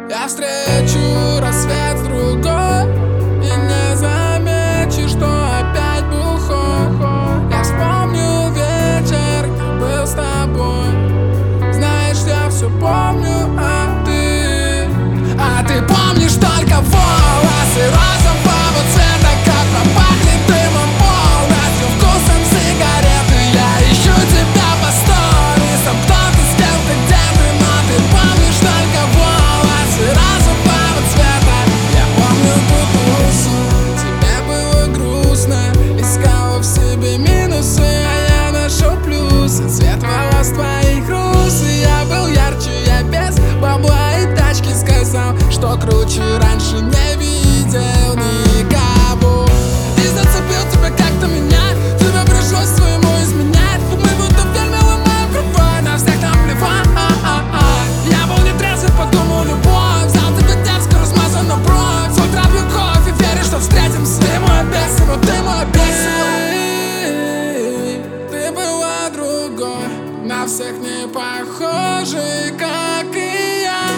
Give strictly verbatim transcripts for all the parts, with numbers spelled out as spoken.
Я встречу рассвет с другой и не замечу, что опять бухой. Я вспомню вечер, где был с тобой. Знаешь, я все помню, а ты А ты помнишь только волосы розового цвета, как пропахнет дымом полностью вкусом сигареты. Я ищу тебя по сторисам, кто-то с кем-то, где ты, но ты помнишь только волосы розового цвета. Я помню ту тусу, тебе было грустно, искала в себе минусы, а я нашел плюсы. Цвет волос твоих рус, и я был ярче, я без бабла и тачки сказал, что круче раньше не видел никого. И зацепил тебя как-то меня, тебе пришлось своему изменять. Мы будто в фильме ломаем кровать, на всех там плевать. Я был не трезвый, подумал любовь, взял тебя дерзко, размазан на бровь. С утра пью кофе, веришь, что встретимся. Ты мой бесиво, ты мой бесиво. Ты была другой, на всех не похожей, как и я.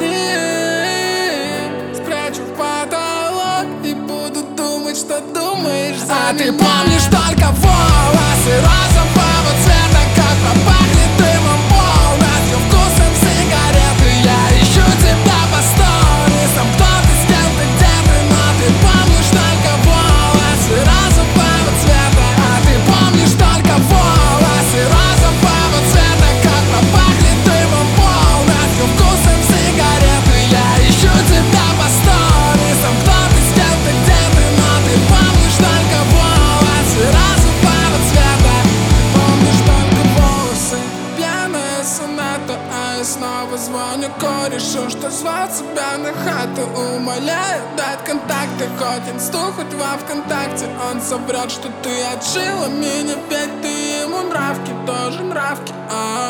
Спрячу в потолок и буду думать, что думаешь за А меня. Ты помнишь только волосы розового цвета, как пропахнет дымом полностью вкусом сигареты. Я ищу тебя по сторисам, кто-то с кем-то, где ты, но ты помнишь только волосы розового цвета. А ты помнишь только волосы розового цвета, как пропахнет дымом полностью вкусом сигареты. Я ищу тебя по сторисам, кто-то с кем-то, где ты, но ты помнишь только волосы розового цвета. Помнишь только волосы, пьяная соната, а я снова звоню корешу, что звал тебя на хату. Умоляю дать контакты, хоть инсту, хоть во ВКонтакте. Он соврет, что ты отжила меня, ведь ты ему нравки, тоже нравки. А-а-а.